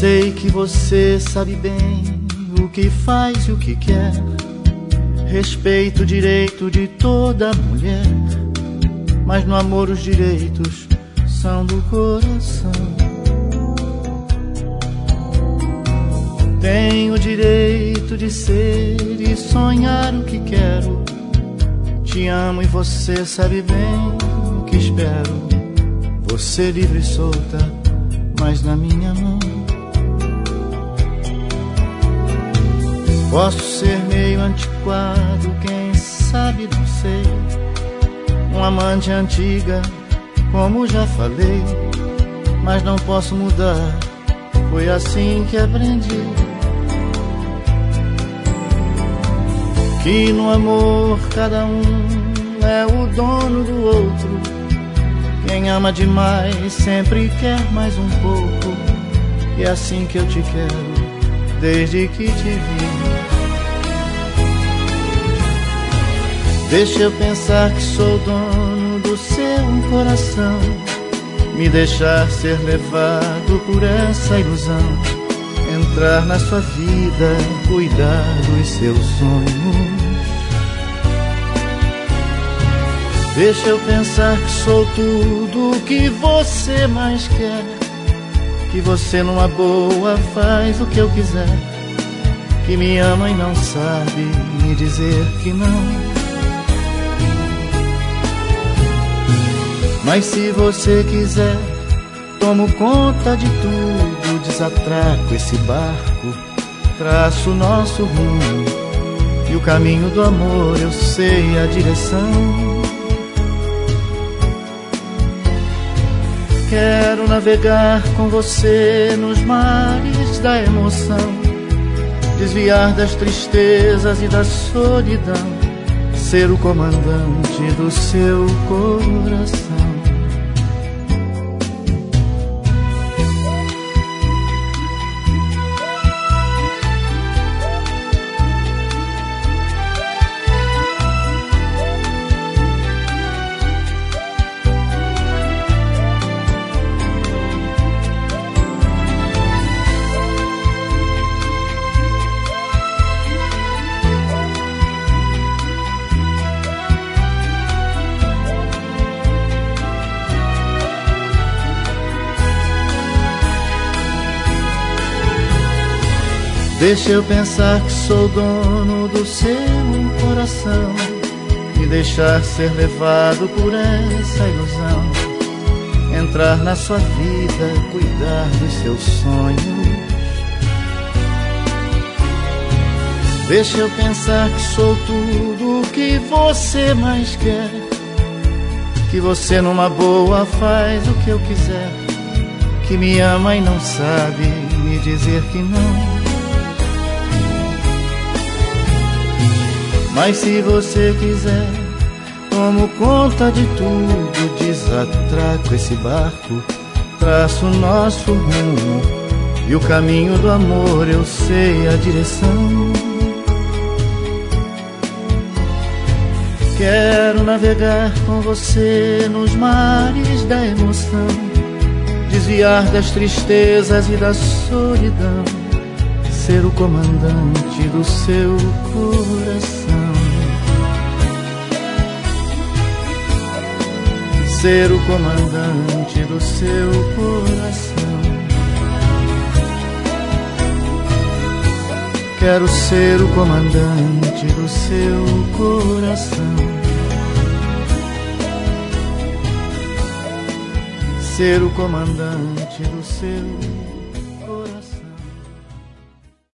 sei que você sabe bem o que faz e o que quer. Respeito o direito de toda mulher, mas no amor os direitos são do coração. Tenho o direito de ser e sonhar o que quero. Te amo e você sabe bem o que espero. Você livre e solta, mas na minha mão. Posso ser meio antiquado, quem sabe não sei. Um amante antiga, como já falei, mas não posso mudar, foi assim que aprendi. Que no amor cada um é o dono do outro. Quem ama demais sempre quer mais um pouco. E é assim que eu te quero, desde que te vi. Deixa eu pensar que sou dono do seu coração, me deixar ser levado por essa ilusão, entrar na sua vida, cuidar dos seus sonhos. Deixa eu pensar que sou tudo o que você mais quer, que você numa boa faz o que eu quiser, que me ama e não sabe me dizer que não. Mas se você quiser, tomo conta de tudo, desatraco esse barco, traço o nosso rumo, e o caminho do amor eu sei a direção. Quero navegar com você nos mares da emoção, desviar das tristezas e da solidão, ser o comandante do seu coração. Deixa eu pensar que sou dono do seu coração, me deixar ser levado por essa ilusão, entrar na sua vida, cuidar dos seus sonhos. Deixa eu pensar que sou tudo o que você mais quer, que você numa boa faz o que eu quiser, que me ama e não sabe me dizer que não. Mas se você quiser, tomo conta de tudo, desatraco esse barco, traço o nosso rumo, e o caminho do amor eu sei a direção. Quero navegar com você nos mares da emoção, desviar das tristezas e da solidão, ser o comandante do seu coração. Ser o comandante do seu coração. Quero ser o comandante do seu coração. Ser o comandante do seu